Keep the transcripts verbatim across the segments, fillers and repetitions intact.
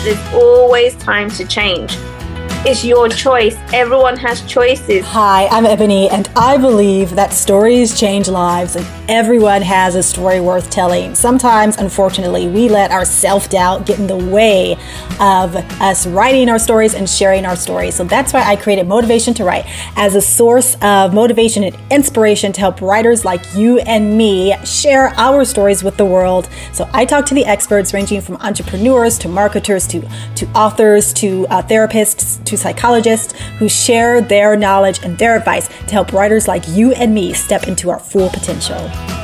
that there's always time to change. It's your choice. Everyone has choices. Hi, I'm Ebony, and I believe that stories change lives, and everyone has a story worth telling. Sometimes, unfortunately, we let our self-doubt get in the way of us writing our stories and sharing our stories. So that's why I created Motivation to Write as a source of motivation and inspiration to help writers like you and me share our stories with the world. So I talk to the experts ranging from entrepreneurs to marketers to, to authors to uh, therapists to psychologists who share their knowledge and their advice to help writers like you and me step into our full potential.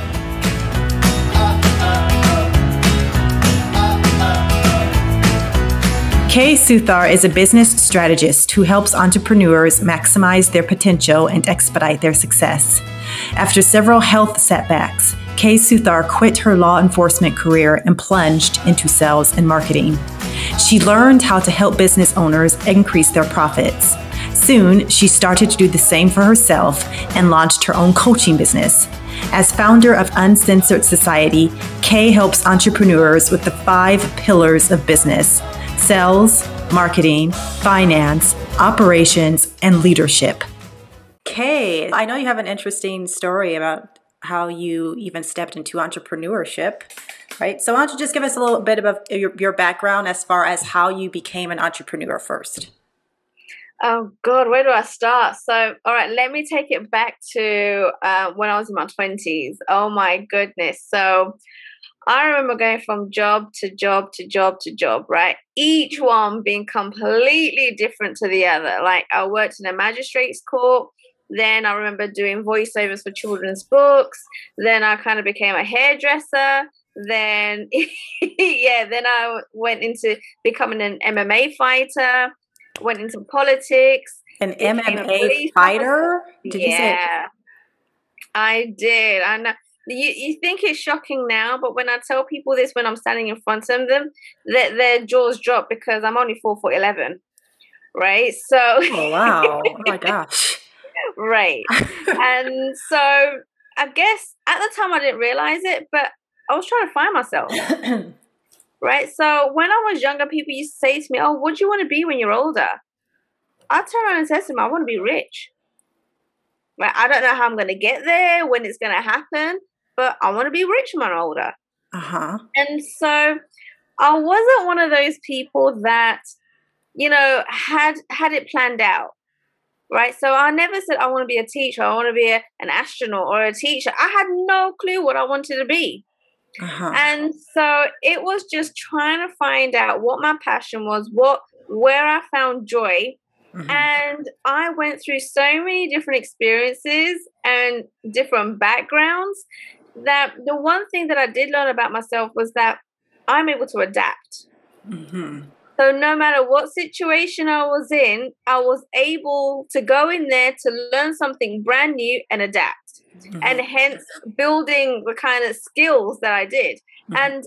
Kay Suthar is a business strategist who helps entrepreneurs maximize their potential and expedite their success. After several health setbacks, Kay Suthar quit her law enforcement career and plunged into sales and marketing. She learned how to help business owners increase their profits. Soon, she started to do the same for herself and launched her own coaching business. As founder of Uncensored Society, Kay helps entrepreneurs with the five pillars of business: sales, marketing, finance, operations, and leadership. Kay, I know you have an interesting story about how you even stepped into entrepreneurship, right? So why don't you just give us a little bit of your, your background as far as how you became an entrepreneur first? Oh, God, where do I start? So, all right, let me take it back to uh, when I was in my twenties. Oh, my goodness. So I remember going from job to job to job to job, right? Each one being completely different to the other. Like I worked in a magistrate's court. Then I remember doing voiceovers for children's books. Then I kind of became a hairdresser. Then, yeah, then I went into becoming an M M A fighter, went into politics. An M M A fighter? Did yeah, you say? I did. I know. You, you think it's shocking now, but when I tell people this when I'm standing in front of them, that their jaws drop because I'm only four foot eleven, right? So, oh wow, oh my gosh, right. And so I guess at the time I didn't realize it, but I was trying to find myself, right? So when I was younger, people used to say to me, "Oh, what do you want to be when you're older?" I turn around and say to them, "I want to be rich." Right? I don't know how I'm going to get there, when it's going to happen. But I want to be rich when I'm older. Uh-huh. And so I wasn't one of those people that, you know, had had it planned out, right? So I never said I want to be a teacher, I want to be a, an astronaut or a teacher. I had no clue what I wanted to be. Uh-huh. And so it was just trying to find out what my passion was, what where I found joy. Mm-hmm. And I went through so many different experiences and different backgrounds that the one thing that I did learn about myself was that I'm able to adapt. Mm-hmm. So no matter what situation I was in, I was able to go in there to learn something brand new and adapt. Mm-hmm. And hence building the kind of skills that I did. Mm-hmm. And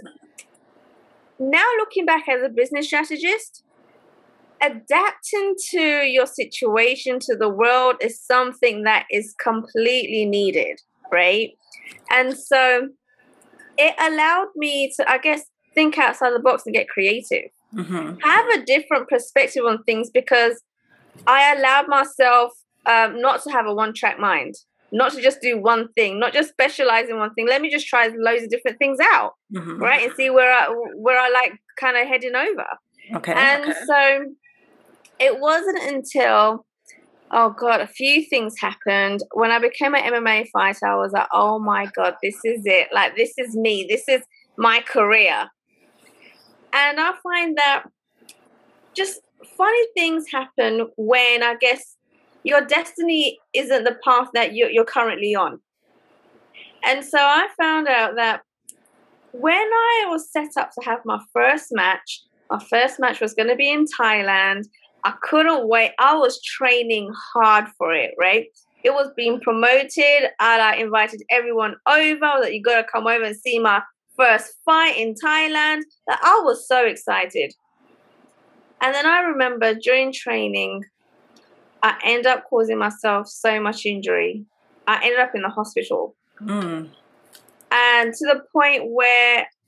now looking back as a business strategist, adapting to your situation, to the world, is something that is completely needed, right? And so it allowed me to, I guess, think outside the box and get creative. Mm-hmm. Have a different perspective on things because I allowed myself um, not to have a one-track mind, not to just do one thing, not just specialize in one thing. Let me just try loads of different things out, mm-hmm. right? And see where I, where I like kind of heading over. Okay. And okay. so it wasn't until... oh, God, a few things happened. When I became an M M A fighter, I was like, oh, my God, this is it. Like, this is me. This is my career. And I find that just funny things happen when, I guess, your destiny isn't the path that you're, you're currently on. And so I found out that when I was set up to have my first match, my first match was going to be in Thailand. I couldn't wait. I was training hard for it, right? It was being promoted. And I invited everyone over that you got to come over and see my first fight in Thailand. I was so excited. And then I remember during training, I ended up causing myself so much injury. I ended up in the hospital. Mm. And to the point where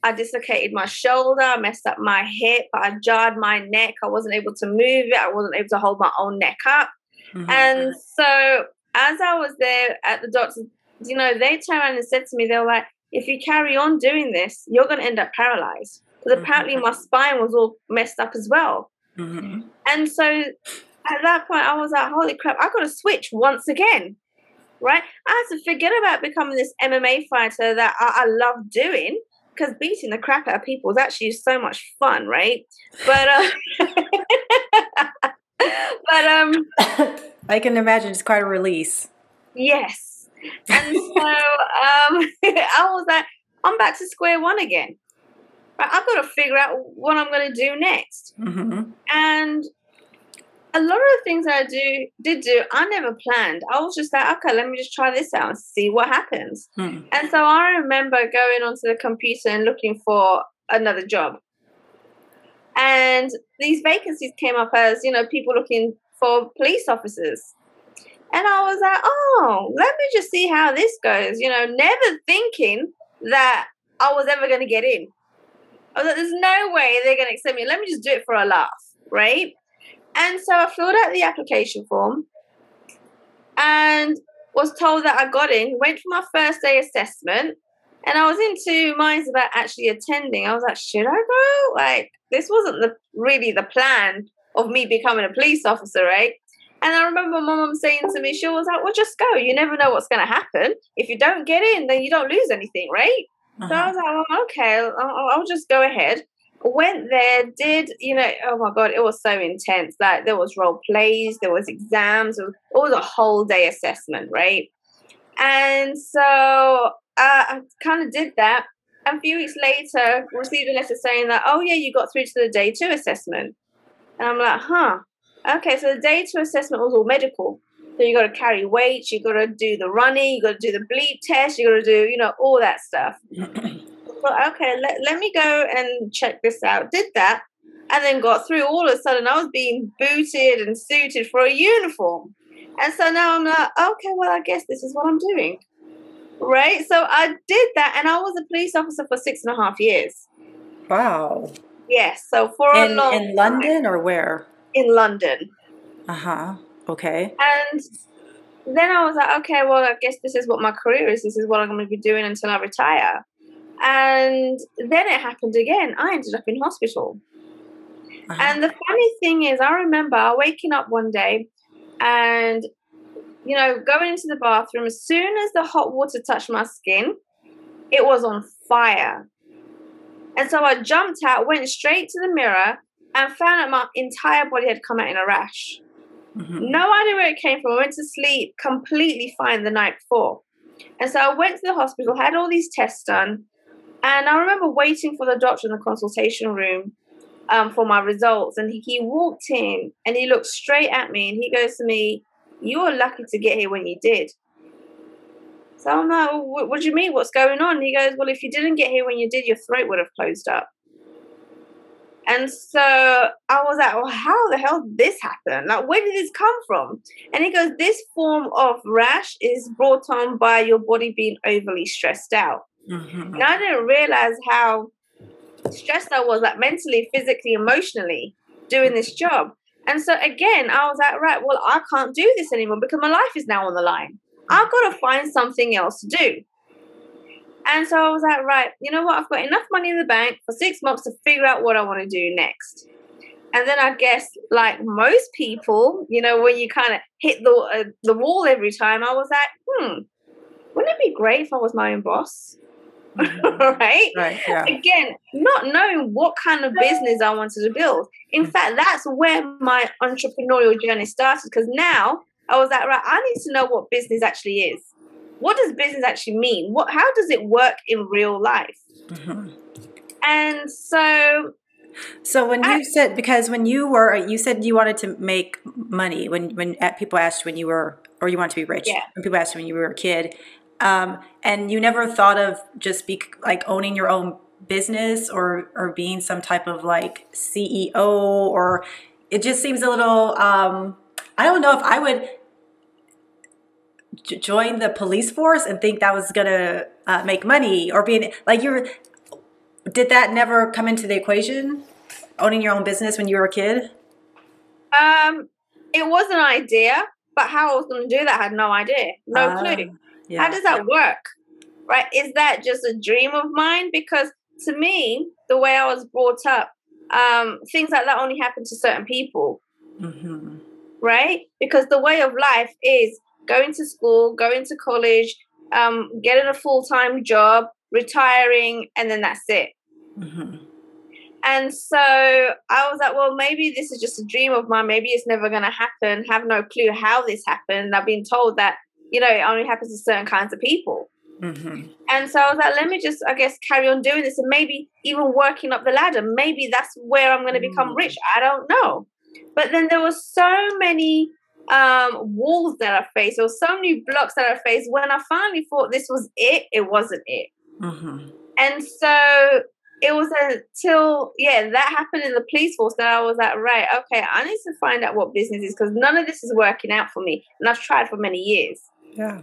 I dislocated my shoulder, I messed up my hip, I jarred my neck. I wasn't able to move it. I wasn't able to hold my own neck up. Mm-hmm. And so as I was there at the doctor's, you know, they turned around and said to me, they were like, if you carry on doing this, you're going to end up paralyzed. Because mm-hmm. apparently my spine was all messed up as well. Mm-hmm. And so at that point, I was like, holy crap, I got to switch once again. Right? I had to forget about becoming this M M A fighter that I, I love doing, because beating the crap out of people is actually so much fun, right? But uh, but um, I can imagine it's quite a release. Yes, and so um, I was like, I'm back to square one again. Right? I've got to figure out what I'm going to do next, mm-hmm. and a lot of the things that I do did do, I never planned. I was just like, okay, let me just try this out and see what happens. Hmm. And so I remember going onto the computer and looking for another job. And these vacancies came up as, you know, people looking for police officers. And I was like, oh, let me just see how this goes. You know, never thinking that I was ever going to get in. I was like, there's no way they're going to accept me. Let me just do it for a laugh, right? And so I filled out the application form and was told that I got in, went for my first day assessment, and I was in two minds about actually attending. I was like, should I go? Like, this wasn't the really the plan of me becoming a police officer, right? And I remember my mum saying to me, she was like, well, just go. You never know what's going to happen. If you don't get in, then you don't lose anything, right? Uh-huh. So I was like, well, okay, I'll, I'll just go ahead. Went there, did, you know, oh my God, it was so intense. Like, there was role plays, there was exams, it was, it was a whole day assessment, right? And so uh, I kind of did that. And a few weeks later, received a letter saying that, oh yeah, you got through to the day two assessment. And I'm like, huh, okay, so the day two assessment was all medical. So you got to carry weights, you got to do the running, you got to do the bleep test, you got to do, you know, all that stuff. Well, okay, let, let me go and check this out. Did that, and then got through. All of a sudden, I was being booted and suited for a uniform. And so now I'm like, okay, well, I guess this is what I'm doing. Right? So I did that, and I was a police officer for six and a half years. Wow. Yes, so for in, a long In London time. Or where? In London. Uh-huh. Okay. And then I was like, okay, well, I guess this is what my career is. This is what I'm going to be doing until I retire. And then it happened again. I ended up in hospital. Uh-huh. And the funny thing is, I remember waking up one day and, you know, going into the bathroom. As soon as the hot water touched my skin, it was on fire. And so I jumped out, went straight to the mirror, and found out my entire body had come out in a rash. Mm-hmm. No idea where it came from. I went to sleep completely fine the night before. And so I went to the hospital, had all these tests done. And I remember waiting for the doctor in the consultation room um, for my results. And he, he walked in and he looked straight at me and he goes to me, you were lucky to get here when you did. So I'm like, well, what, what do you mean? What's going on? And he goes, well, if you didn't get here when you did, your throat would have closed up. And so I was like, well, how the hell did this happen? Like, where did this come from? And he goes, this form of rash is brought on by your body being overly stressed out. Mm-hmm. And I didn't realize how stressed I was, like mentally, physically, emotionally, doing this job. And so again, I was like, right, well, I can't do this anymore because my life is now on the line. I've got to find something else to do. And so I was like, right, you know what? I've got enough money in the bank for six months to figure out what I want to do next. And then I guess, like most people, you know, when you kind of hit the uh, the wall every time, I was like, hmm, wouldn't it be great if I was my own boss? Mm-hmm. Right? Right. Yeah. Again, not knowing what kind of business I wanted to build. In mm-hmm. fact, that's where my entrepreneurial journey started, because now I was like, right, I need to know what business actually is. What does business actually mean? What? How does it work in real life? Mm-hmm. And so... So when you I, said, because when you were, you said you wanted to make money when, when people asked when you were, or you wanted to be rich, yeah. when people asked when you were a kid, um, and you never thought of just be like owning your own business or, or being some type of like C E O, or it just seems a little, um, I don't know if I would j- join the police force and think that was going to uh, make money or being like you're, did that never come into the equation? Owning your own business when you were a kid? Um, it was an idea, but how I was going to do that, I had no idea. No uh, clue. Yeah. How does that work? Right? Is that just a dream of mine? Because to me, the way I was brought up, um, things like that only happen to certain people. Mm-hmm. Right? Because the way of life is going to school, going to college, um, getting a full-time job, retiring, and then that's it. Mm-hmm. And so I was like, well, maybe this is just a dream of mine. Maybe it's never going to happen. Have no clue how this happened. I've been told that, you know, it only happens to certain kinds of people. Mm-hmm. And so I was like, let me just, I guess, carry on doing this and maybe even working up the ladder. Maybe that's where I'm going to become mm-hmm. rich. I don't know. But then there were so many um, walls that I faced. There were so many blocks that I faced. When I finally thought this was it, it wasn't it. Mm-hmm. And so it was until, yeah, that happened in the police force that I was like, right, okay, I need to find out what business is because none of this is working out for me. And I've tried for many years. Yeah.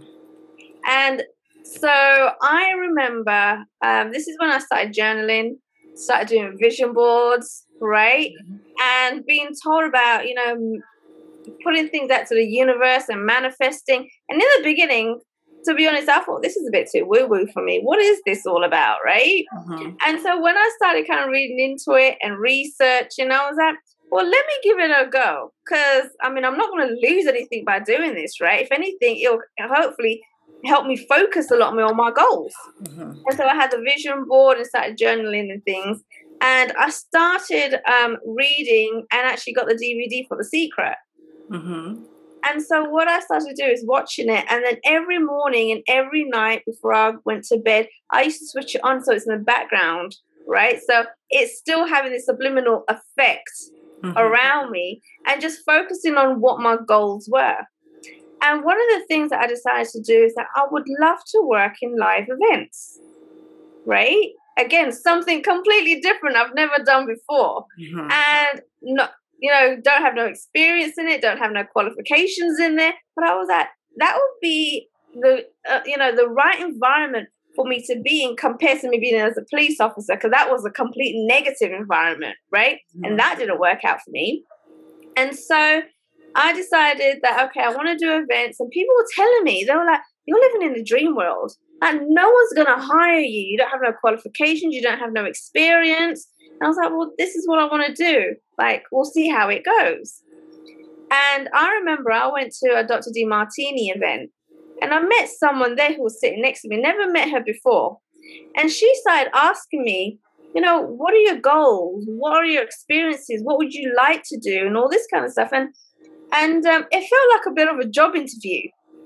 And so I remember um, this is when I started journaling, started doing vision boards, right? Mm-hmm. And being told about, you know, putting things out to the universe and manifesting. And in the beginning, to be honest, I thought this is a bit too woo-woo for me. What is this all about, right? Mm-hmm. And so when I started kind of reading into it and researching, I was like, well, let me give it a go. Because, I mean, I'm not going to lose anything by doing this, right? If anything, it'll hopefully help me focus a lot more on my goals. Mm-hmm. And so I had the vision board and started journaling and things. And I started um, reading and actually got the D V D for The Secret. Mm-hmm. And so what I started to do is watching it. And then every morning and every night before I went to bed, I used to switch it on so it's in the background, right? So it's still having this subliminal effect mm-hmm. around me and just focusing on what my goals were. And one of the things that I decided to do is that I would love to work in live events, right? Again, something completely different I've never done before. Mm-hmm. And not, you know, don't have no experience in it, don't have no qualifications in there. But I was like, that would be the, uh, you know, the right environment for me to be in compared to me being as a police officer, because that was a complete negative environment, right? Mm-hmm. And that didn't work out for me. And so I decided that, okay, I want to do events. And people were telling me, they were like, you're living in the dream world. And no one's going to hire you. You don't have no qualifications. You don't have no experience. And I was like, well, this is what I want to do. Like, we'll see how it goes. And I remember I went to a Doctor Demartini event. And I met someone there who was sitting next to me. Never met her before. And she started asking me, you know, what are your goals? What are your experiences? What would you like to do? And all this kind of stuff. And And um, it felt like a bit of a job interview.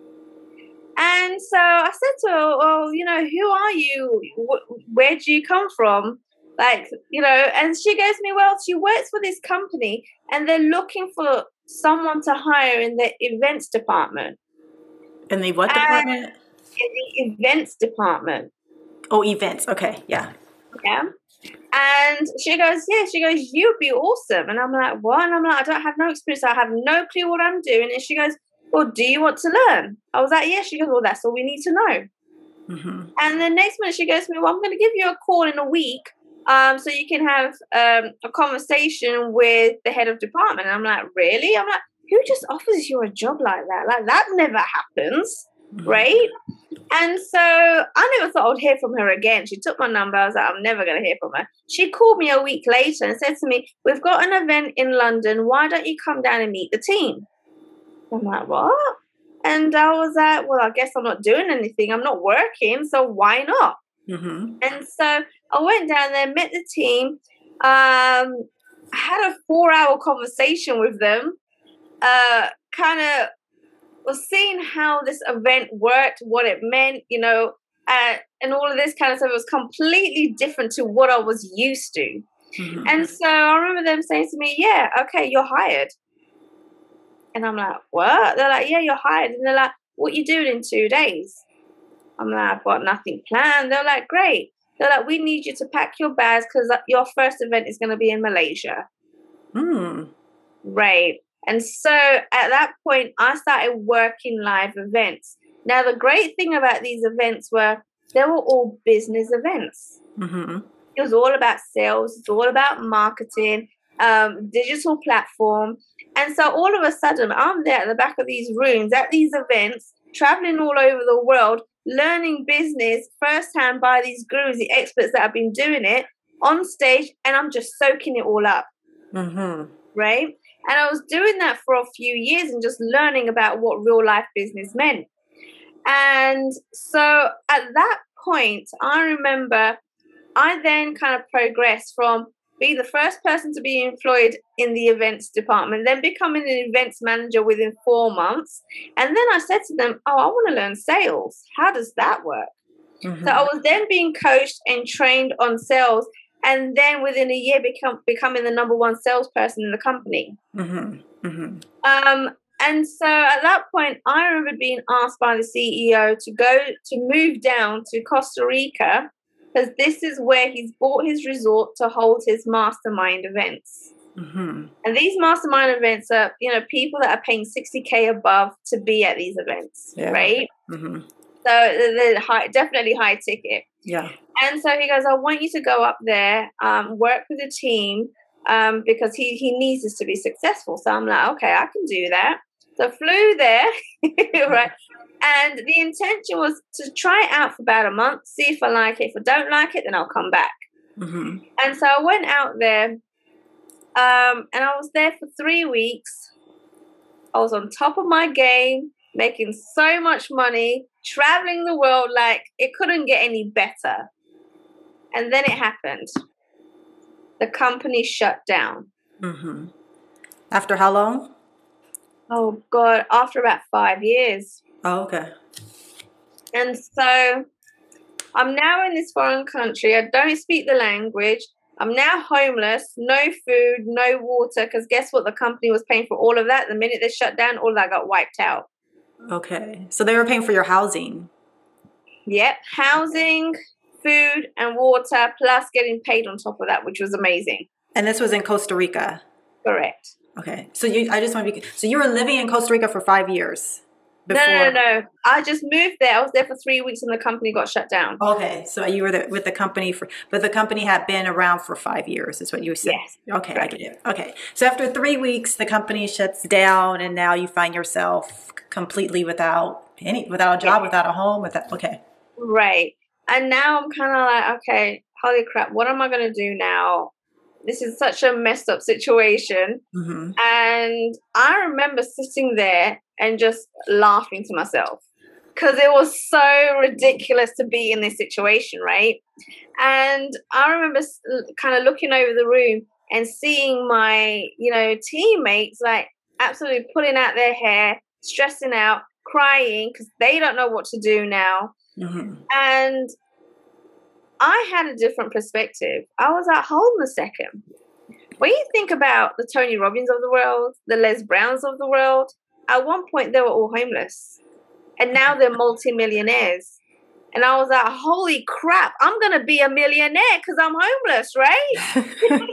And so I said to her, well, you know, who are you? Where do you come from? Like, you know, and she goes to me, well, she works for this company and they're looking for someone to hire in the events department. In the what department? In the events department. Oh, events. Okay. Yeah. Yeah. And she goes, yeah, she goes, you'd be awesome. And I'm like, what? And I'm like, I don't have no experience. I have no clue what I'm doing. And she goes, well, do you want to learn? I was like, yeah. She goes, well, that's all we need to know. Mm-hmm. And the next minute she goes to me, well, I'm going to give you a call in a week um, so you can have um, a conversation with the head of department. And I'm like, really? I'm like, who just offers you a job like that? Like, that never happens. Mm-hmm. Right? And so I never thought I would hear from her again. She took my number. I was like, I'm never going to hear from her. She called me a week later and said to me, we've got an event in London. Why don't you come down and meet the team? I'm like, what? And I was like, well, I guess I'm not doing anything. I'm not working. So why not? Mm-hmm. And so I went down there, met the team, um, had a four hour conversation with them, uh, kind of was seeing how this event worked, what it meant, you know, uh, and all of this kind of stuff. It was completely different to what I was used to. Mm-hmm. And so I remember them saying to me, yeah, okay, you're hired. And I'm like, what? They're like, yeah, you're hired. And they're like, what you doing in two days? I'm like, I've got nothing planned. They're like, great. They're like, we need you to pack your bags because your first event is going to be in Malaysia. Mm. Right. And so at that point, I started working live events. Now, the great thing about these events were they were all business events. Mm-hmm. It was all about sales. It's all about marketing, um, digital platform. And so all of a sudden, I'm there at the back of these rooms, at these events, traveling all over the world, learning business firsthand by these gurus, the experts that have been doing it on stage, and I'm just soaking it all up. Mm-hmm. Right? And I was doing that for a few years and just learning about what real life business meant. And so at that point, I remember I then kind of progressed from being the first person to be employed in the events department, then becoming an events manager within four months. And then I said to them, oh, I want to learn sales. How does that work? Mm-hmm. So I was then being coached and trained on sales. And then within a year, become becoming the number one salesperson in the company. Mm-hmm. Mm-hmm. Um, and so at that point, I remember being asked by the C E O to go to move down to Costa Rica, because this is where he's bought his resort to hold his mastermind events. Mm-hmm. And these mastermind events are, you know, people that are paying sixty K above to be at these events, yeah. right? Mm-hmm. So they're high, definitely high ticket. Yeah. And so he goes, I want you to go up there, um, work with the team, um, because he, he needs this to be successful. So I'm like, okay, I can do that. So I flew there, right? And the intention was to try it out for about a month, see if I like it. If I don't like it, then I'll come back. Mm-hmm. And so I went out there, um, and I was there for three weeks. I was on top of my game, making so much money, traveling the world like it couldn't get any better. And then it happened. The company shut down. Mm-hmm. After how long? Oh, God, after about five years. Oh, okay. And so I'm now in this foreign country. I don't speak the language. I'm now homeless, no food, no water, because guess what? The company was paying for all of that. The minute they shut down, all of that got wiped out. Okay. So they were paying for your housing. Yep. Housing, food, and water, plus getting paid on top of that, which was amazing. And this was in Costa Rica? Correct. Okay. So you, I just want to be, so you were living in Costa Rica for five years? Before. No, no, no. I just moved there. I was there for three weeks and the company got shut down. Okay. So you were there with the company for, but the company had been around for five years is what you said. Yes. Okay. Right. I get it. Okay. So after three weeks, the company shuts down and now you find yourself completely without any, without a job, yeah. without a home, without, okay. Right. And now I'm kind of like, okay, holy crap, what am I going to do now? This is such a messed up situation. Mm-hmm. And I remember sitting there and just laughing to myself because it was so ridiculous to be in this situation, right? And I remember kind of looking over the room and seeing my, you know, teammates like absolutely pulling out their hair, stressing out, crying because they don't know what to do now. Mm-hmm. And I had a different perspective. I was like, hold on a second. When you think about the Tony Robbins of the world, the Les Browns of the world, at one point they were all homeless. And now they're multi-millionaires. And I was like, holy crap, I'm going to be a millionaire because I'm homeless, right?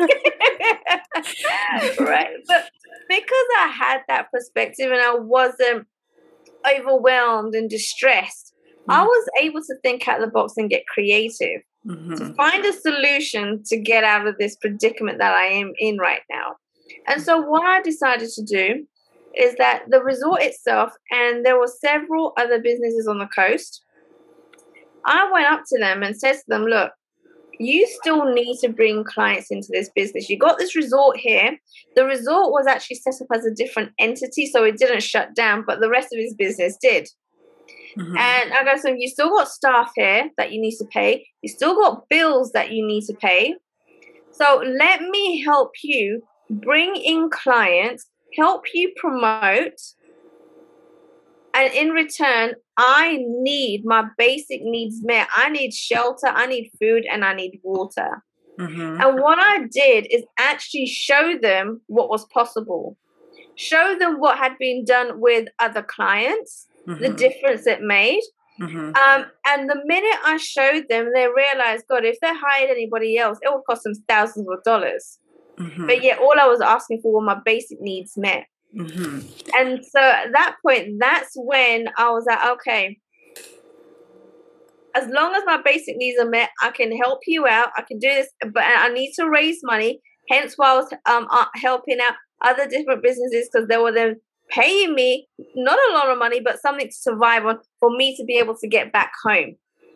Right. But because I had that perspective and I wasn't overwhelmed and distressed, mm-hmm. I was able to think out of the box and get creative. Mm-hmm. To find a solution to get out of this predicament that I am in right now. And so what I decided to do is that the resort itself, and there were several other businesses on the coast, I went up to them and said to them, look, you still need to bring clients into this business. You got this resort here. The resort was actually set up as a different entity, so it didn't shut down, but the rest of his business did. Mm-hmm. And I go, so you still got staff here that you need to pay. You still got bills that you need to pay. So let me help you bring in clients, help you promote. And in return, I need my basic needs met. I need shelter, I need food, and I need water. Mm-hmm. And what I did is actually show them what was possible. Show them what had been done with other clients. Mm-hmm. The difference it made. Mm-hmm. Um, and the minute I showed them, they realized, God, if they hired anybody else, it would cost them thousands of dollars. Mm-hmm. But yet all I was asking for were my basic needs met. Mm-hmm. And so at that point, that's when I was like, okay, as long as my basic needs are met, I can help you out. I can do this, but I need to raise money. Hence why I was um, uh, helping out other different businesses, because they were then paying me not a lot of money, but something to survive on for me to be able to get back home.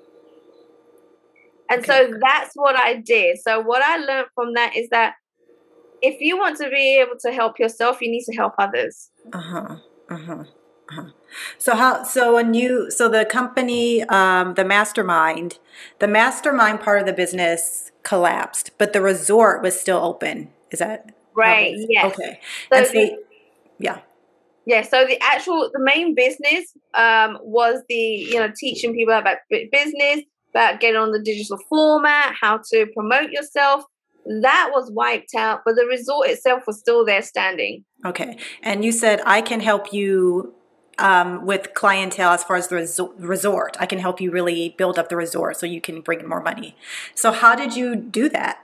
And okay. So that's what I did. So what I learned from that is that if you want to be able to help yourself, you need to help others. Uh-huh. Uh-huh. Uh-huh. So how, so when you, so the company, um, the mastermind, the mastermind part of the business collapsed, but the resort was still open. Is that right? Yes. Okay. So, and so the, yeah. Yeah. So the actual, the main business, um, was the, you know, teaching people about business, about getting on the digital format, how to promote yourself. That was wiped out, but the resort itself was still there standing. Okay. And you said, I can help you um, with clientele as far as the resort. I can help you really build up the resort so you can bring in more money. So how did you do that?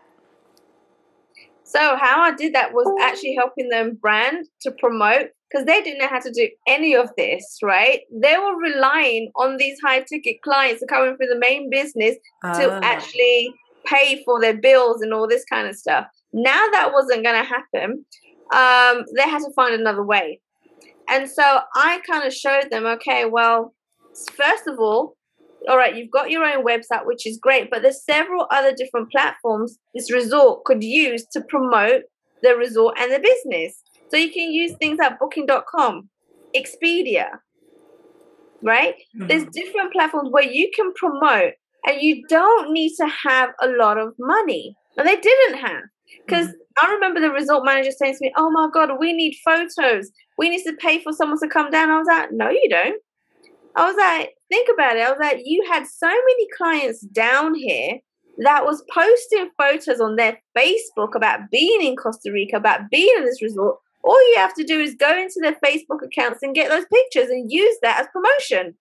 So how I did that was actually helping them brand to promote, because they didn't know how to do any of this, right? They were relying on these high ticket clients coming through the main business uh. to actually pay for their bills and all this kind of stuff. Now that wasn't going to happen. Um, they had to find another way. And so I kind of showed them, okay, well, first of all, all right, you've got your own website, which is great, but there's several other different platforms this resort could use to promote the resort and the business. So you can use things like booking dot com, Expedia, right? Mm-hmm. There's different platforms where you can promote and you don't need to have a lot of money. And they didn't have. Because mm-hmm. I remember the resort manager saying to me, oh my God, we need photos. We need to pay for someone to come down. I was like, no, you don't. I was like, think about it. I was like, you had so many clients down here that was posting photos on their Facebook about being in Costa Rica, about being in this resort. All you have to do is go into their Facebook accounts and get those pictures and use that as promotion.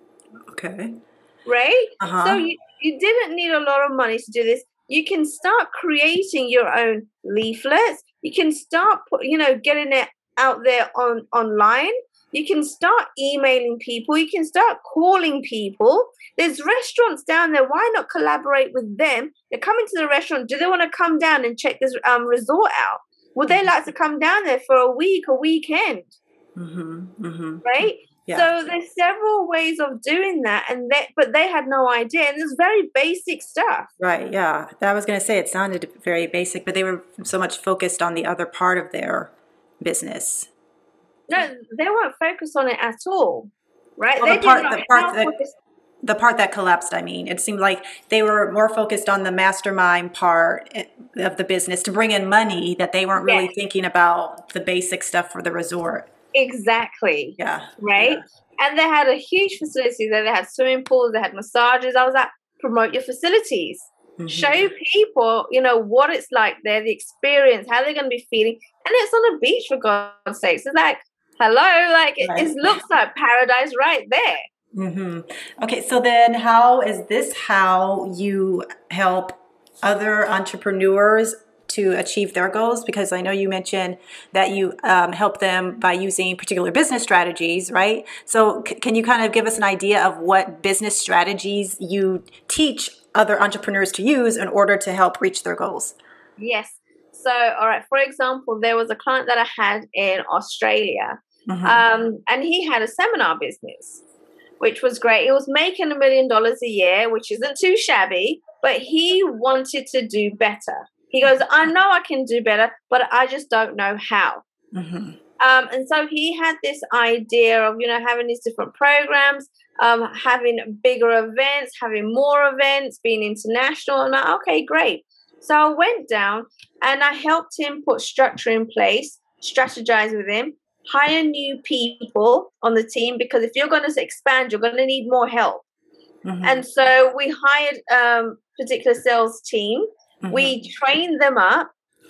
Okay. Right? Uh-huh. So you, you didn't need a lot of money to do this. You can start creating your own leaflets. You can start, you know, getting it out there on online. You can start emailing people. You can start calling people. There's restaurants down there. Why not collaborate with them? They're coming to the restaurant. Do they want to come down and check this um, resort out? Would they like to come down there for a week, a weekend? Mm-hmm, mm-hmm. Right? Yeah. So there's several ways of doing that, and they, but they had no idea. And it's very basic stuff. Right, yeah. I was going to say it sounded very basic, but they were so much focused on the other part of their business. No, they weren't focused on it at all, right? Well, they the, part, didn't the, part that, the part that collapsed, I mean. It seemed like they were more focused on the mastermind part of the business to bring in money, that they weren't really yes. thinking about the basic stuff for the resort. Exactly. Yeah. Right? Yeah. And they had a huge facility there. They had swimming pools, they had massages. I was like, promote your facilities. Mm-hmm. Show people, you know, what it's like there, the experience, how they're going to be feeling. And it's on a beach, for God's sakes. It's like, hello, like it, right. it looks like paradise right there. Mm-hmm. Okay, so then how is this how you help other entrepreneurs to achieve their goals? Because I know you mentioned that you um, help them by using particular business strategies, right? So c- can you kind of give us an idea of what business strategies you teach other entrepreneurs to use in order to help reach their goals? Yes. So, all right, for example, there was a client that I had in Australia, mm-hmm. um, and he had a seminar business, which was great. He was making a million dollars a year, which isn't too shabby, but he wanted to do better. He goes, I know I can do better, but I just don't know how. Mm-hmm. Um, and so he had this idea of, you know, having these different programs, um, having bigger events, having more events, being international. And I'm like, okay, great. So I went down and I helped him put structure in place, strategize with him, hire new people on the team, because if you're going to expand, you're going to need more help. Mm-hmm. And so we hired a um, particular sales team. Mm-hmm. We trained them up,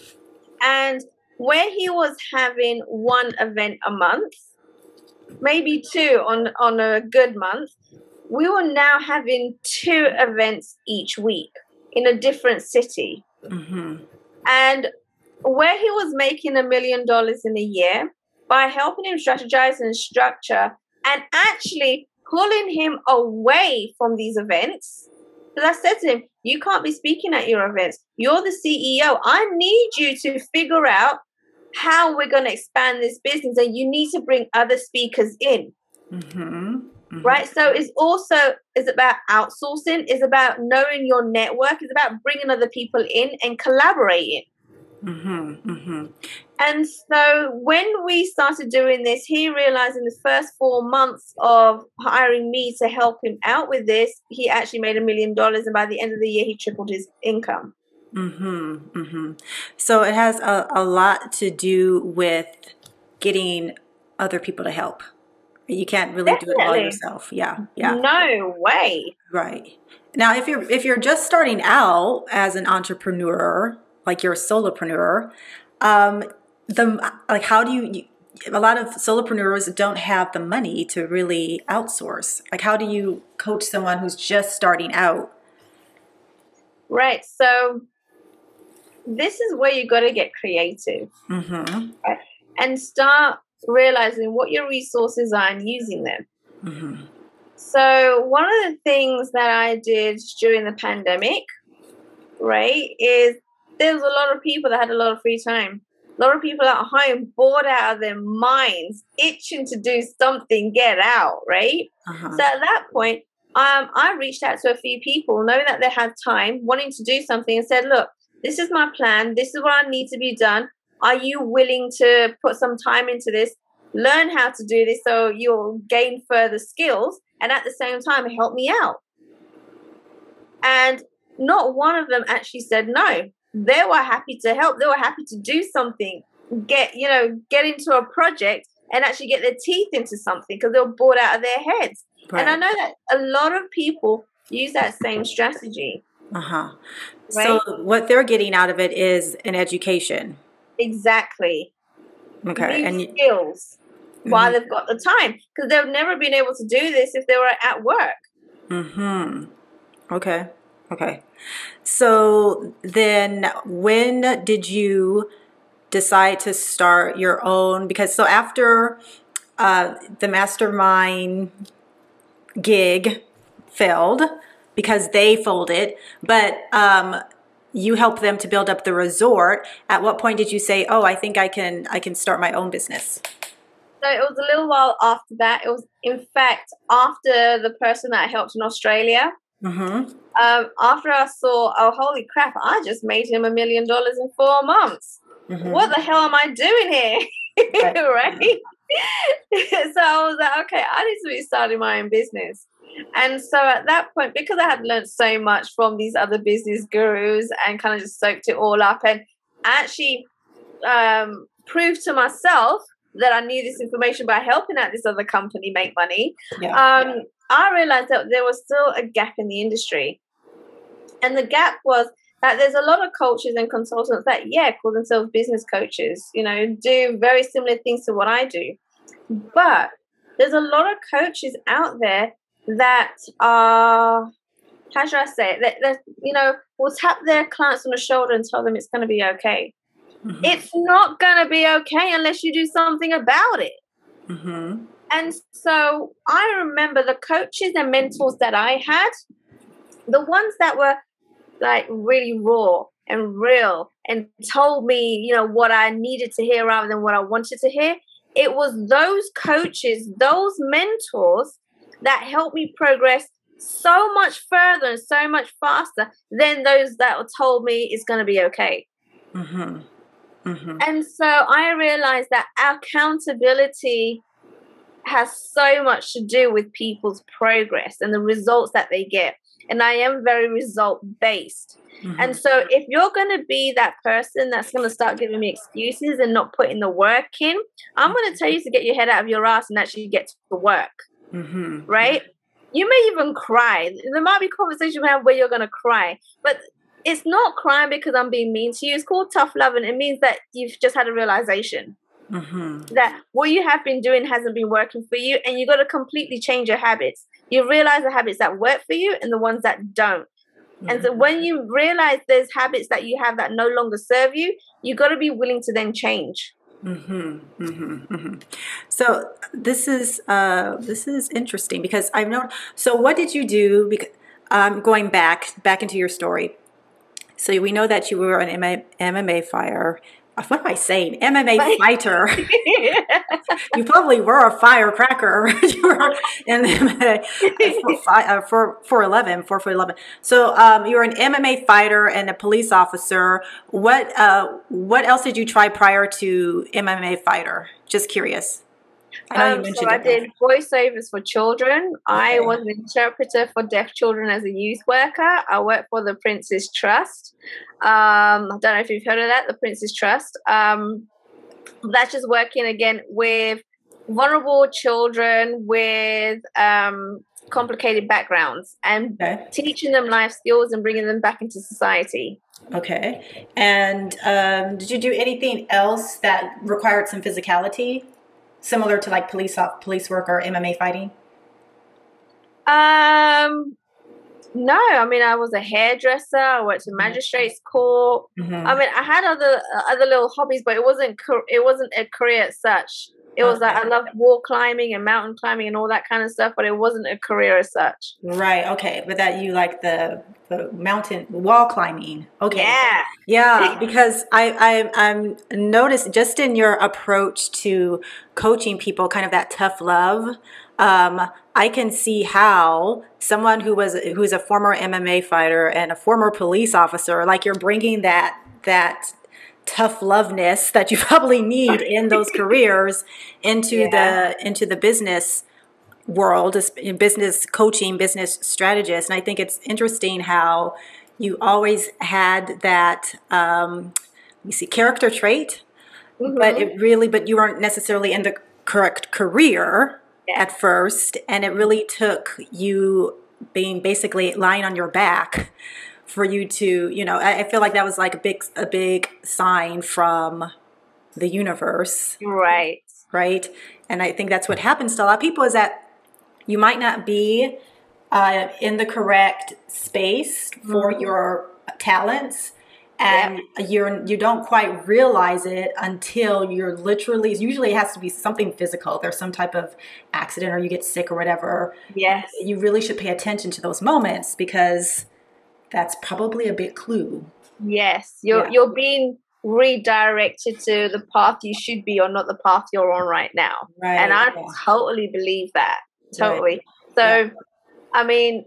and where he was having one event a month, maybe two on, on a good month, we were now having two events each week in a different city. Mm-hmm. And where he was making a million dollars in a year, by helping him strategize and structure and actually pulling him away from these events. Because I said to him, you can't be speaking at your events. You're the C E O. I need you to figure out how we're going to expand this business, and you need to bring other speakers in. Mm-hmm. Mm-hmm. Right? So it's also it's about outsourcing. It's about knowing your network. It's about bringing other people in and collaborating. Mm-hmm, mm-hmm. And so when we started doing this, he realized in the first four months of hiring me to help him out with this, he actually made a million dollars. And by the end of the year, he tripled his income. Mm-hmm, mm-hmm. So it has a, a lot to do with getting other people to help. You can't really Definitely. do it all yourself. Yeah, yeah. No way. Right. Now, if you're if you're just starting out as an entrepreneur, like you're a solopreneur, um, the like how do you, you? A lot of solopreneurs don't have the money to really outsource. Like, how do you coach someone who's just starting out? Right. So this is where you got to get creative, mm-hmm. right? And start realizing what your resources are and using them. Mm-hmm. So one of the things that I did during the pandemic, right, is there was a lot of people that had a lot of free time. A lot of people at home bored out of their minds, itching to do something, get out, right? Uh-huh. So at that point, um, I reached out to a few people, knowing that they had time, wanting to do something, and said, look, this is my plan. This is what I need to be done. Are you willing to put some time into this, learn how to do this so you'll gain further skills, and at the same time, help me out? And not one of them actually said no. They were happy to help. They were happy to do something, get, you know, get into a project and actually get their teeth into something because they were bored out of their heads. Right. And I know that a lot of people use that same strategy. Uh-huh. Right? So what they're getting out of it is an education. Exactly. Okay. New and skills mm-hmm. while they've got the time, because they've never been able to do this if they were at work. Mm-hmm. Okay. Okay. So then when did you decide to start your own? Because so after uh, the mastermind gig failed because they folded, but um, you helped them to build up the resort. At what point did you say, oh, I think I can, I can start my own business? So it was a little while after that. It was, in fact, after the person that I helped in Australia. Mm-hmm. Um, after I saw, oh, holy crap, I just made him a million dollars in four months. Mm-hmm. What the hell am I doing here? Right? right? So I was like, okay, I need to be starting my own business. And so at that point, because I had learned so much from these other business gurus and kind of just soaked it all up and actually um, proved to myself that I knew this information by helping out this other company make money, yeah, um, yeah. I realized that there was still a gap in the industry. And the gap was that there's a lot of coaches and consultants that, yeah, call themselves business coaches, you know, do very similar things to what I do. But there's a lot of coaches out there that are, how should I say it, that, that you know, will tap their clients on the shoulder and tell them it's going to be okay. Mm-hmm. It's not going to be okay unless you do something about it. Mm-hmm. And so I remember the coaches and mentors that I had, the ones that were like really raw and real and told me, you know, what I needed to hear rather than what I wanted to hear. It was those coaches, those mentors that helped me progress so much further and so much faster than those that told me it's going to be okay. Mm-hmm. Mm-hmm. And so I realized that accountability has so much to do with people's progress and the results that they get. And I am very result based. Mm-hmm. And so if you're going to be that person that's going to start giving me excuses and not putting the work in, I'm going to tell you to get your head out of your ass and actually get to work. Mm-hmm. Right? You may even cry. There might be conversations we have where you're going to cry, but it's not crying because I'm being mean to you. It's called tough love, and it means that you've just had a realization mm-hmm. that what you have been doing hasn't been working for you, and you've got to completely change your habits. You realize the habits that work for you and the ones that don't. Mm-hmm. And so when you realize there's habits that you have that no longer serve you, you've got to be willing to then change. Mm-hmm, mm-hmm, mm-hmm. So this is uh, this is interesting because I've known. So what did you do? Because um, going back back into your story. So we know that you were an M M A fighter. What am I saying? M M A fighter. You probably were a firecracker. You were in M M A uh, for four eleven, four foot eleven. So um, you were an M M A fighter and a police officer. What uh, what else did you try prior to M M A fighter? Just curious. I know um, you mentioned so I did voiceovers for children. Okay. I was an interpreter for deaf children as a youth worker. I worked for the Prince's Trust. Um, I don't know if you've heard of that, the Prince's Trust. Um, that's just working again with vulnerable children with um, complicated backgrounds and okay. teaching them life skills and bringing them back into society. Okay. And um, did you do anything else that required some physicality? Similar to like police police work or M M A fighting? Um, no. I mean, I was a hairdresser. I worked in magistrates court. Mm-hmm. I mean, I had other uh, other little hobbies, but it wasn't it wasn't a career as such. It was okay. like I loved wall climbing and mountain climbing and all that kind of stuff, but it wasn't a career as such. Right. Okay. But that you like the the mountain wall climbing. Okay. Yeah. Yeah. Because I I I'm noticed just in your approach to coaching people, kind of that tough love. Um, I can see how someone who was who's a former M M A fighter and a former police officer, like you're bringing that that. tough loveness that you probably need in those careers into yeah. the into the business world, in business coaching, business strategist. And I think it's interesting how you always had that um, you see character trait, mm-hmm. but it really but you weren't necessarily in the correct career yeah. at first, and it really took you being basically lying on your back for you to, you know, I feel like that was like a big, a big sign from the universe. Right. Right. And I think that's what happens to a lot of people is that you might not be uh, in the correct space for mm-hmm. your talents. And yeah. you're, you don't quite realize it until you're literally, usually it has to be something physical. There's some type of accident or you get sick or whatever. Yes. You really should pay attention to those moments because that's probably a big clue. Yes, you're yeah. you're being redirected to the path you should be on, not the path you're on right now. Right. And I yeah. totally believe that. Totally. Right. So, yeah. I mean,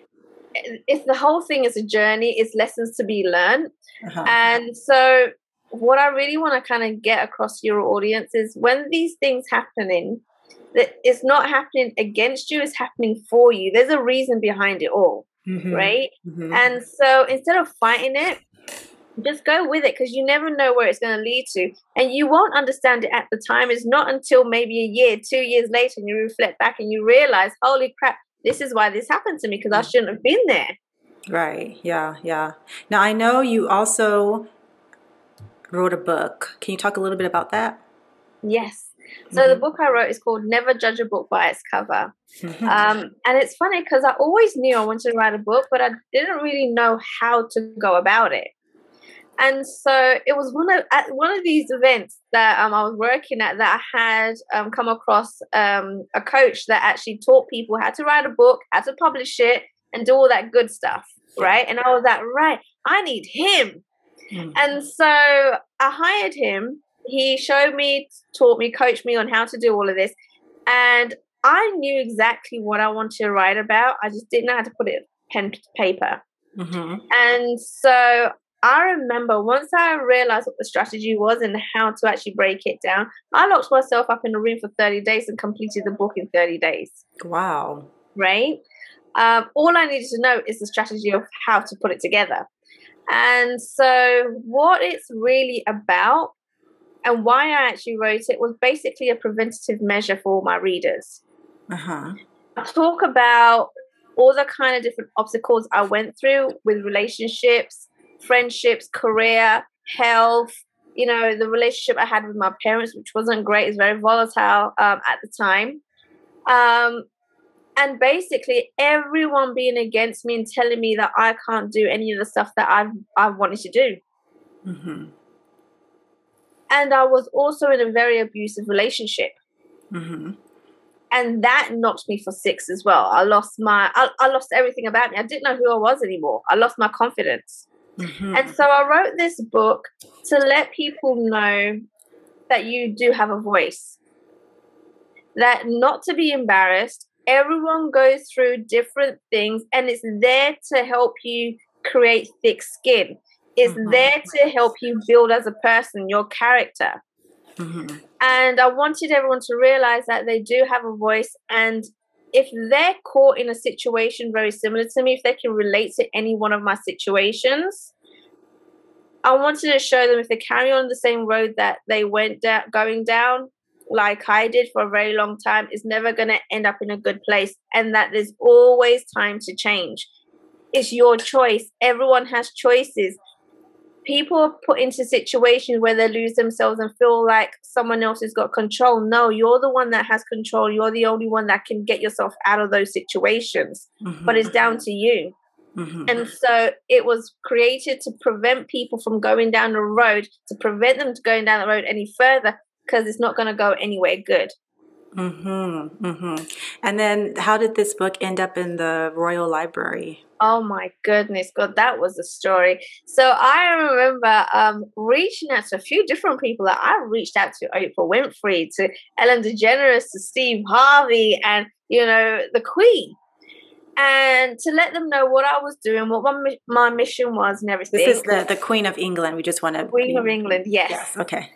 if the whole thing is a journey, it's lessons to be learned. Uh-huh. And so, what I really want to kind of get across to your audience is when these things happening, that it's not happening against you; it's happening for you. There's a reason behind it all. Mm-hmm. Right. Mm-hmm. And so instead of fighting it, just go with it because you never know where it's going to lead to. And you won't understand it at the time. It's not until maybe a year, two years later, and you reflect back and you realize, holy crap, this is why this happened to me because I shouldn't have been there. Right. Yeah. Yeah. Now, I know you also wrote a book. Can you talk a little bit about that? Yes. So mm-hmm. the book I wrote is called Never Judge a Book by Its Cover. Mm-hmm. Um, and it's funny because I always knew I wanted to write a book, but I didn't really know how to go about it. And so it was one of at one of these events that um, I was working at that I had um, come across um, a coach that actually taught people how to write a book, how to publish it, and do all that good stuff, right? And I was like, right, I need him. Mm-hmm. And so I hired him. He showed me, taught me, coached me on how to do all of this. And I knew exactly what I wanted to write about. I just didn't know how to put it pen to paper. Mm-hmm. And so I remember once I realized what the strategy was and how to actually break it down, I locked myself up in a room for thirty days and completed the book in thirty days. Wow. Right? Um, all I needed to know is the strategy of how to put it together. And so what it's really about and why I actually wrote it was basically a preventative measure for all my readers. Uh-huh. I talk about all the kind of different obstacles I went through with relationships, friendships, career, health, you know, the relationship I had with my parents, which wasn't great, is very volatile um, at the time. Um, and basically everyone being against me and telling me that I can't do any of the stuff that I've, I've wanted to do. Mm-hmm. And I was also in a very abusive relationship. Mm-hmm. And that knocked me for six as well. I lost my, I, I lost everything about me. I didn't know who I was anymore. I lost my confidence. Mm-hmm. And so I wrote this book to let people know that you do have a voice, that not to be embarrassed. Everyone goes through different things, and it's there to help you create thick skin. It's mm-hmm. there to help you build as a person, your character. Mm-hmm. And I wanted everyone to realize that they do have a voice, and if they're caught in a situation very similar to me, if they can relate to any one of my situations, I wanted to show them if they carry on the same road that they went down, going down, like I did for a very long time, is never going to end up in a good place, and that there's always time to change. It's your choice. Everyone has choices. People are put into situations where they lose themselves and feel like someone else has got control. No, you're the one that has control. You're the only one that can get yourself out of those situations, mm-hmm. but it's down to you. Mm-hmm. And so it was created to prevent people from going down the road, to prevent them from going down the road any further, because it's not going to go anywhere good. Mm-hmm, mm-hmm. And then how did this book end up in the Royal Library? Oh, my goodness. God, that was a story. So I remember um, reaching out to a few different people. I reached out to Oprah Winfrey, to Ellen DeGeneres, to Steve Harvey, and, you know, the Queen. And to let them know what I was doing, what my my mission was and everything. This is the, the Queen of England. We just want to... Queen be... of England, yes. Yes, okay.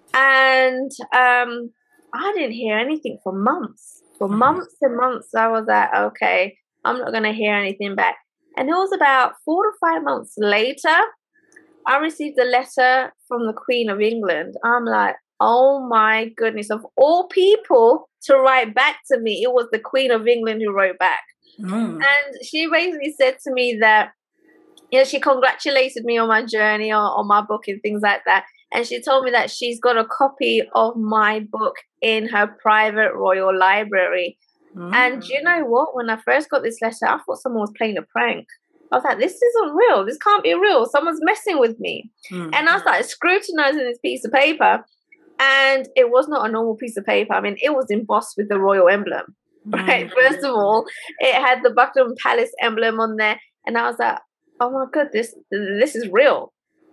And um, I didn't hear anything for months. For mm-hmm. months and months, I was like, okay, I'm not going to hear anything back. And it was about four to five months later, I received a letter from the Queen of England. I'm like, oh my goodness, of all people to write back to me, it was the Queen of England who wrote back. Mm. And she basically said to me that, you know, she congratulated me on my journey, or on my book and things like that. And she told me that she's got a copy of my book in her private royal library. Mm. And you know what? When I first got this letter, I thought someone was playing a prank. I was like, this isn't real. This can't be real. Someone's messing with me. Mm. And I started scrutinizing this piece of paper. And it was not a normal piece of paper. I mean, it was embossed with the royal emblem. Right. Mm. First of all, it had the Buckingham Palace emblem on there. And I was like, oh my God, this, this is real.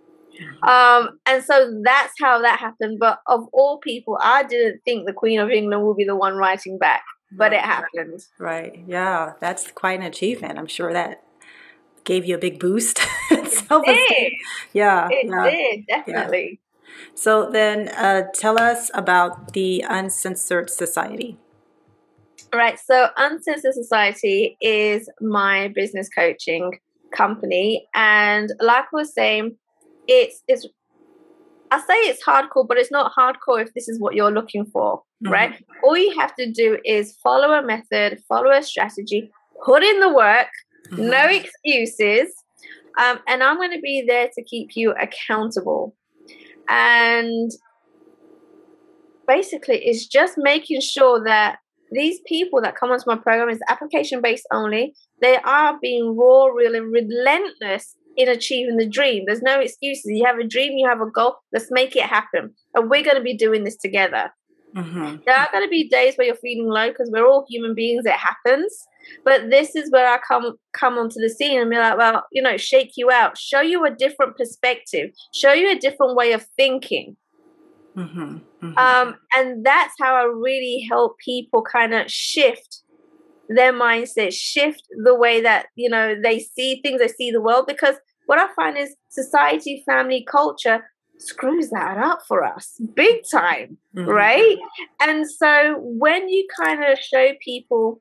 Um, and so that's how that happened. But of all people, I didn't think the Queen of England would be the one writing back, but it happened. Right. Yeah. That's quite an achievement. I'm sure that gave you a big boost. It did. Yeah. It yeah, did, definitely. Yeah. So then uh, tell us about the Uncensored Society. Right. So Uncensored Society is my business coaching company. And like I was saying, it's, it's, I say it's hardcore, but it's not hardcore if this is what you're looking for, mm-hmm. right? All you have to do is follow a method, follow a strategy, put in the work, mm-hmm. no excuses. Um, and I'm going to be there to keep you accountable. And basically, it's just making sure that these people that come onto my program is application-based only. They are being raw, real, and relentless in achieving the dream. There's no excuses. You have a dream, you have a goal, let's make it happen. And we're going to be doing this together. Mm-hmm. There are going to be days where you're feeling low, because we're all human beings, it happens. But this is where I come come onto the scene and be like, well, you know, shake you out, show you a different perspective, show you a different way of thinking. Mm-hmm. Mm-hmm. Um, and that's how I really help people kind of shift their mindset, shift the way that, you know, they see things, they see the world. Because what I find is society, family, culture screws that up for us big time, mm-hmm. right? And so when you kind of show people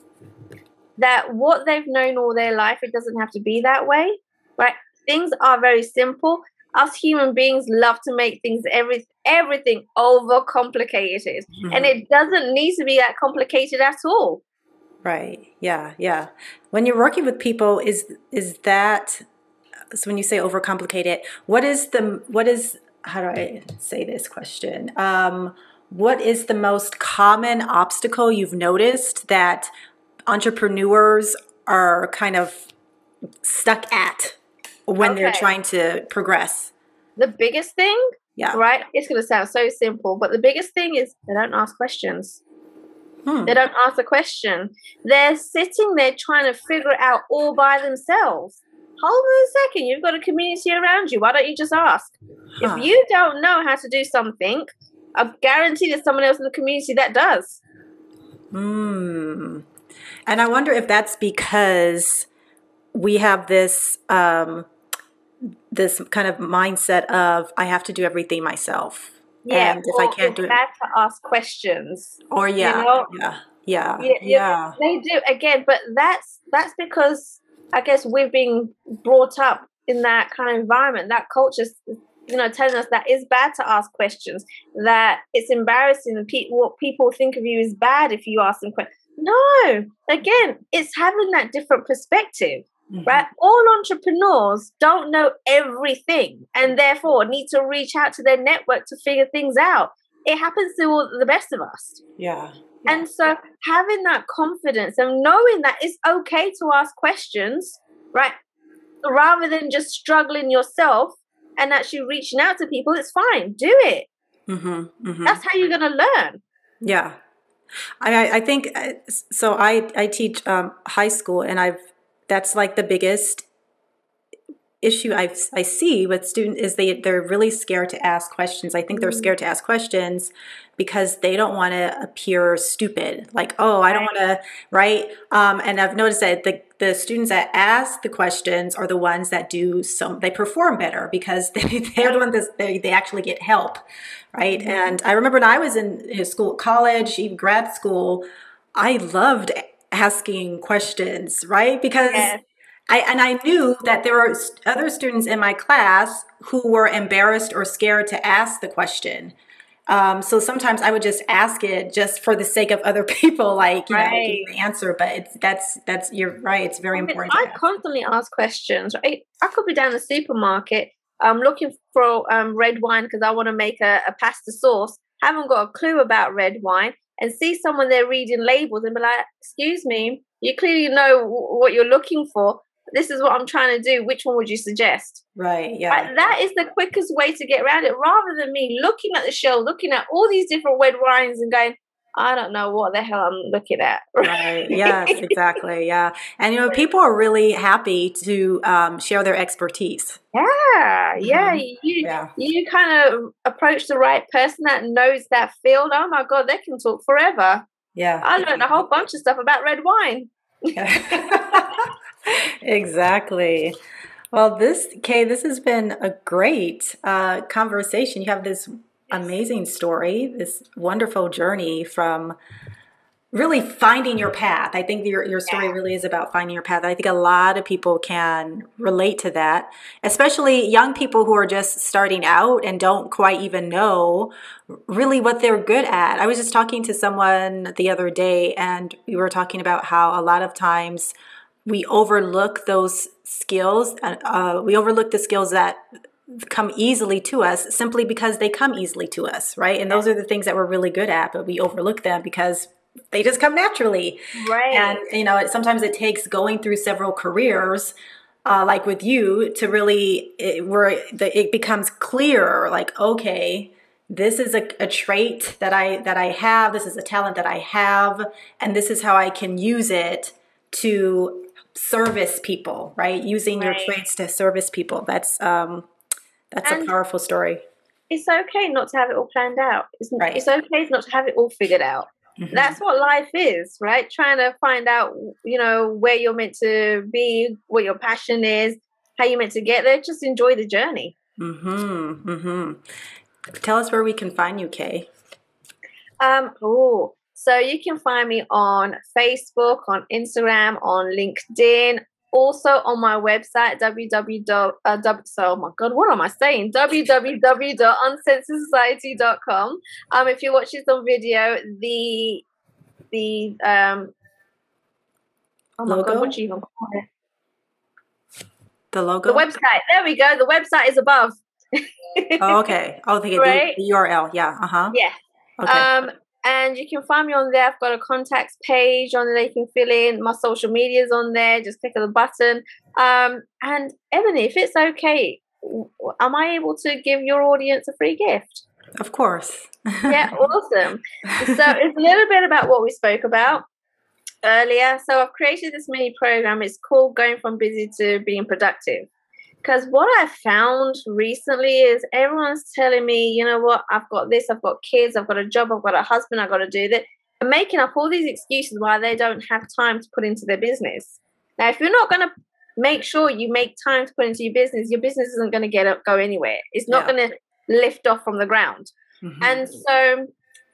that what they've known all their life, it doesn't have to be that way, right? Things are very simple. Us human beings love to make things, every, everything overcomplicated. Mm-hmm. And it doesn't need to be that complicated at all. Right. Yeah. Yeah. When you're working with people, is is that, so when you say overcomplicated, what is the, what is, how do I say this question? Um, what is the most common obstacle you've noticed that entrepreneurs are kind of stuck at when okay. they're trying to progress? The biggest thing, yeah, right? It's going to sound so simple, but the biggest thing is they don't ask questions. Hmm. They don't ask a question. They're sitting there trying to figure it out all by themselves. Hold on a second. You've got a community around you. Why don't you just ask? Huh. If you don't know how to do something, I guarantee there's someone else in the community that does. Hmm. And I wonder if that's because we have this um, this kind of mindset of I have to do everything myself. Yeah, and if I can't do it, to ask questions. Or yeah, you know? yeah, yeah, yeah, yeah. They do again, but that's that's because I guess we've been brought up in that kind of environment, that culture, you know, telling us that it's bad to ask questions, that it's embarrassing, and pe- what people think of you is bad if you ask them questions. No, again, it's having that different perspective. Mm-hmm. Right? All entrepreneurs don't know everything and therefore need to reach out to their network to figure things out. It happens to all the best of us. Yeah. yeah. And so having that confidence and knowing that it's okay to ask questions, right? Rather than just struggling yourself and actually reaching out to people, it's fine. Do it. Mm-hmm. Mm-hmm. That's how you're going to learn. Yeah. I, I think, so I, I teach um, high school, and I've, that's like the biggest issue I I see with students is they they're really scared to ask questions. I think they're scared to ask questions because they don't want to appear stupid. Like, oh, I don't want to, right? Um, and I've noticed that the the students that ask the questions are the ones that do some. They perform better because they they're the ones that they they actually get help, right? Mm-hmm. And I remember when I was in school, college, even grad school, I loved asking questions, right? Because yes. I, and I knew that there were other students in my class who were embarrassed or scared to ask the question. Um, so sometimes I would just ask it just for the sake of other people, like, you right. know, getting the answer. But it's, that's, that's, you're right. It's very I mean, important. I constantly ask questions, right? I could be down the supermarket, um, looking for um, red wine because I want to make a, a pasta sauce. Haven't got a clue about red wine. And see someone there reading labels and be like, excuse me, you clearly know w- what you're looking for. This is what I'm trying to do. Which one would you suggest? Right, yeah. Right? That is the quickest way to get around it, rather than me looking at the shelf, looking at all these different red wines and going, I don't know what the hell I'm looking at. Right, yes, exactly, yeah. And, you know, people are really happy to um, share their expertise. Yeah, yeah. Mm-hmm. You, yeah. you kind of approach the right person that knows that field. Oh, my God, they can talk forever. Yeah. I learned a whole bunch of stuff about red wine. Exactly. Well, this, Kay, this has been a great uh, conversation. You have this amazing story, this wonderful journey from really finding your path. I think your, your story really is about finding your path. I think a lot of people can relate to that, especially young people who are just starting out and don't quite even know really what they're good at. I was just talking to someone the other day, and we were talking about how a lot of times we overlook those skills. Uh, we overlook the skills that come easily to us simply because they come easily to us, right? And those are the things that we're really good at, but we overlook them because they just come naturally. Right. And, you know, it, sometimes it takes going through several careers, uh, like with you, to really, it, where the, it becomes clear, like, okay, this is a, a trait that I, that I have, this is a talent that I have, and this is how I can use it to service people, right? Using right. your traits to service people. That's, um, that's and a powerful story. It's okay not to have it all planned out. It's, right. it's okay not to have it all figured out. Mm-hmm. That's what life is, right? Trying to find out, you know, where you're meant to be, what your passion is, how you're meant to get there. Just enjoy the journey. Mm-hmm. Mm-hmm. Tell us where we can find you, Kay. Um, oh, so you can find me on Facebook, on Instagram, on LinkedIn, also on my website, www. Uh, so, oh my God, what am I saying? w w w dot uncensored society dot com. Um, if you watch this on video, the the um, oh my logo? God, what do you even call it? The logo. The website. There we go. The website is above. Oh, okay. Oh, okay. Right? The, the U R L. Yeah. Uh huh. Yeah. Okay. Um. And you can find me on there. I've got a contacts page on there you can fill in. My social media's on there. Just click on the button. Um, and Ebony, if it's okay, am I able to give your audience a free gift? Of course. Yeah, awesome. So it's a little bit about what we spoke about earlier. So I've created this mini program. It's called Going From Busy to Being Productive. Because what I found recently is everyone's telling me, you know what, I've got this, I've got kids, I've got a job, I've got a husband, I've got to do that. And making up all these excuses why they don't have time to put into their business. Now, if you're not going to make sure you make time to put into your business, your business isn't going to get up, go anywhere. It's not yeah. going to lift off from the ground. Mm-hmm. And so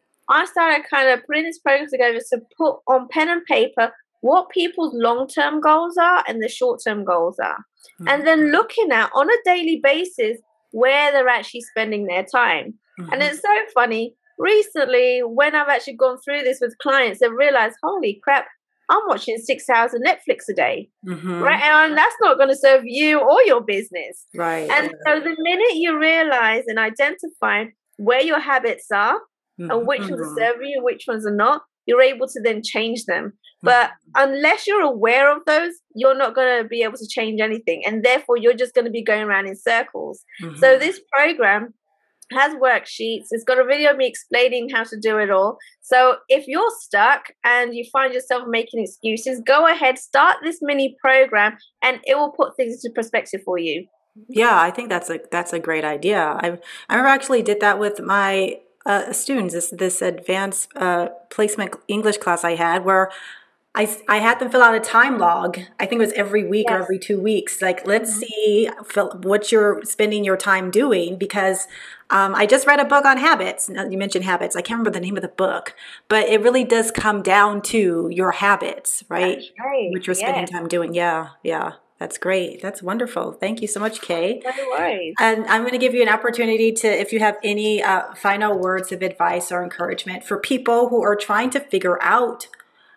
I started kind of putting this program together to put on pen and paper what people's long-term goals are and the short-term goals are. Mm-hmm. And then looking at on a daily basis where they're actually spending their time. Mm-hmm. And it's so funny. Recently, when I've actually gone through this with clients, they've realized, holy crap, I'm watching six hours of Netflix a day, mm-hmm. right? And that's not going to serve you or your business. Right. And so the minute you realize and identify where your habits are mm-hmm. and which ones are serving you, which ones are not, you're able to then change them. But unless you're aware of those, you're not going to be able to change anything. And therefore, you're just going to be going around in circles. Mm-hmm. So this program has worksheets. It's got a video of me explaining how to do it all. So if you're stuck and you find yourself making excuses, go ahead, start this mini program, and it will put things into perspective for you. Yeah, I think that's a that's a great idea. I I remember actually did that with my uh, students. This this advanced uh, placement English class I had where I, I had them fill out a time log. I think it was every week yes. or every two weeks. Like, let's mm-hmm. see fill, what you're spending your time doing, because um, I just read a book on habits. Now, you mentioned habits. I can't remember the name of the book, but it really does come down to your habits, right? That's right. What you're spending yes. time doing. Yeah, yeah. That's great. That's wonderful. Thank you so much, Kay. No worries. And I'm going to give you an opportunity to, if you have any uh, final words of advice or encouragement for people who are trying to figure out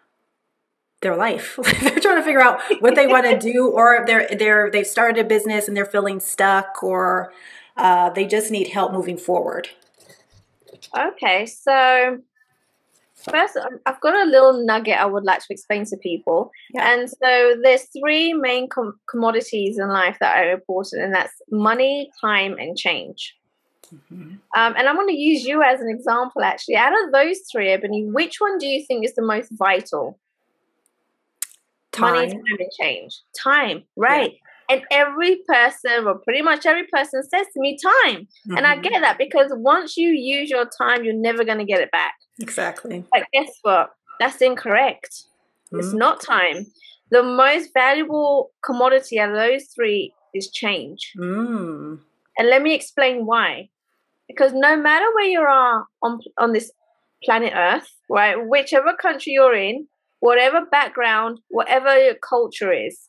their life. They're trying to figure out what they want to do, or they're they're they've started a business and they're feeling stuck, or uh, they just need help moving forward. Okay, so first, I've got a little nugget I would like to explain to people. Yeah. And so there's three main com- commodities in life that are important, and that's money, time, and change. Mm-hmm. Um, and I'm going to use you as an example, actually. Out of those three, Ebony, which one do you think is the most vital? Time. Money, time, and change. Time, right. Yeah. And every person, or pretty much every person, says to me, time. Mm-hmm. And I get that, because once you use your time, you're never going to get it back. Exactly. But guess what? That's incorrect. Mm-hmm. It's not time. The most valuable commodity out of those three is change. Mm. And let me explain why. Because no matter where you are on, on this planet Earth, right, whichever country you're in, whatever background, whatever your culture is,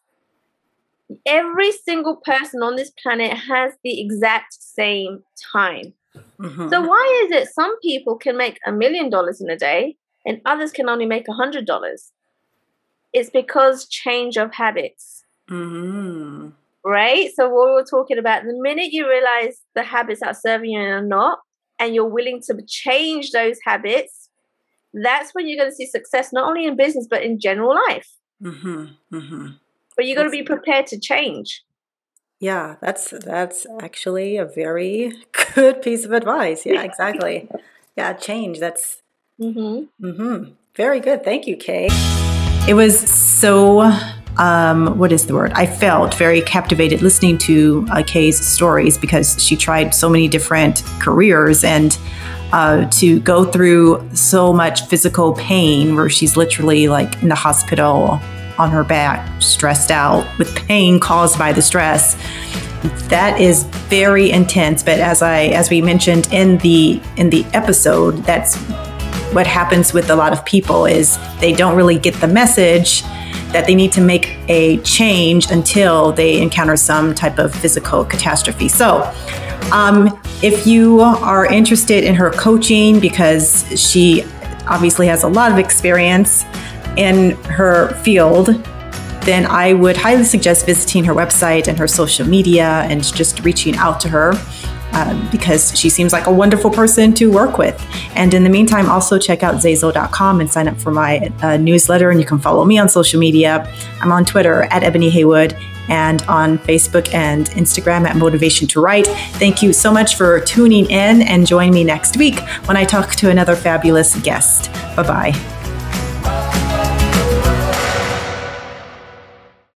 every single person on this planet has the exact same time. Mm-hmm. So why is it some people can make a million dollars in a day and others can only make a hundred dollars? It's because change of habits. Mm-hmm. Right? So what we were talking about, the minute you realize the habits are serving you and are not, and you're willing to change those habits, that's when you're going to see success, not only in business, but in general life. Mm-hmm. Mm-hmm. But you've got to be prepared to change. Yeah, that's that's actually a very good piece of advice. Yeah, exactly. Yeah, change. That's mm-hmm. Mm-hmm. very good. Thank you, Kay. It was so, um, what is the word? I felt very captivated listening to uh, Kay's stories, because she tried so many different careers, and uh, to go through so much physical pain where she's literally like in the hospital on her back, stressed out with pain caused by the stress. That is very intense. But as I, as we mentioned in the, in the episode, that's what happens with a lot of people, is they don't really get the message that they need to make a change until they encounter some type of physical catastrophe. So um, if you are interested in her coaching, because she obviously has a lot of experience in her field, then I would highly suggest visiting her website and her social media and just reaching out to her, um, because she seems like a wonderful person to work with. And in the meantime, also check out Zayzo dot com and sign up for my uh, newsletter. And you can follow me on social media. I'm on Twitter at Ebony Haywood, and on Facebook and Instagram at Motivation to Write. Thank you so much for tuning in, and join me next week when I talk to another fabulous guest. Bye-bye.